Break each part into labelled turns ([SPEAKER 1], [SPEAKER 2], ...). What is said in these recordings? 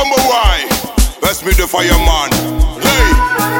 [SPEAKER 1] Remember why? Best me the fireman. Hey.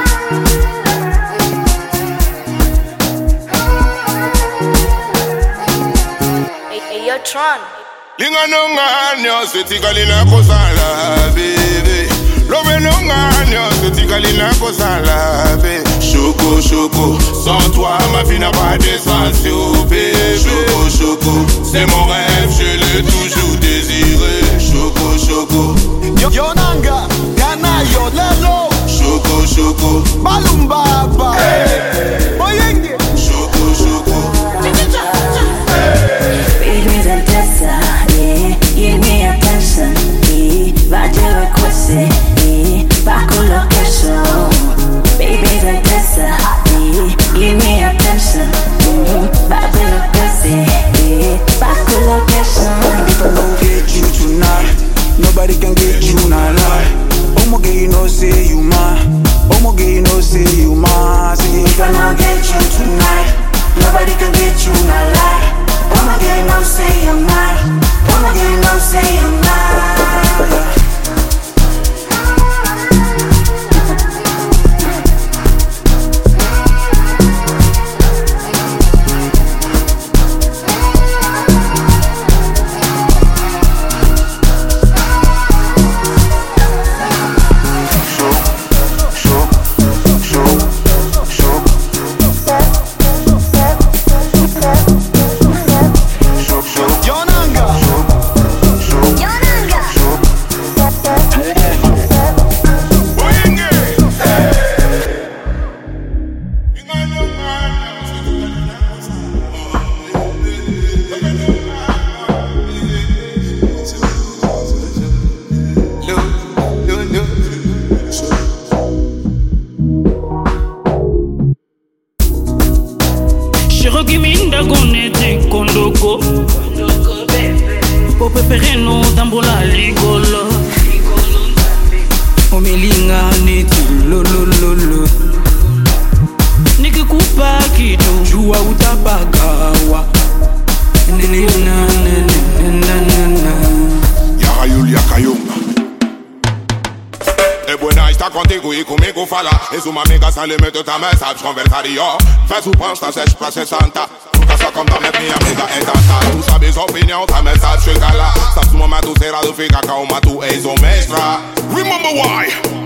[SPEAKER 2] Hey, yo, Tron.
[SPEAKER 1] Linga nonganyo setikalina kosala baby. Lobe nonganyo setikalina kosala baby. Choco choco, sans toi ma vie n'a pas de sens baby. Choco choco, c'est mon rêve, je l'ai toujours désiré. Choco choco.
[SPEAKER 3] Yo nanga, Ghana yo lelo.
[SPEAKER 1] Choco choco,
[SPEAKER 3] Balumbaba. Boyenge.
[SPEAKER 1] choco choco.
[SPEAKER 4] Baby's a dancer, yeah. Give me attention, yeah. Roger requested, yeah. Back on location. Baby's a dancer, yeah. Give me attention, Roger requested, yeah. Back on location.
[SPEAKER 3] If I don't get you tonight, nobody can get you not lie. Omo girl, you know say you mine. Omo girl, you know say you mine. Say if I don't get you tonight, nobody can get you not lie. Omo girl, you know say you mine. Omo girl, you know say you mine.
[SPEAKER 5] Shirokiminda gonete kondoko Pope pereno tambola ligolo Omelinga neti lolololo Nikikupa kitu jua utapagawa
[SPEAKER 1] Yakayul yakayunga. E buena está contigo y conmigo fala. Es una amiga, ça le mete ta message conversario. Fais ou prends ta sèche, place santa. Nunca só comme ta minha amiga é tanta. Tu sabes a opinião, ta message chega lá. Sabes o momento será do fica calma, tu és o mestra. Remember why?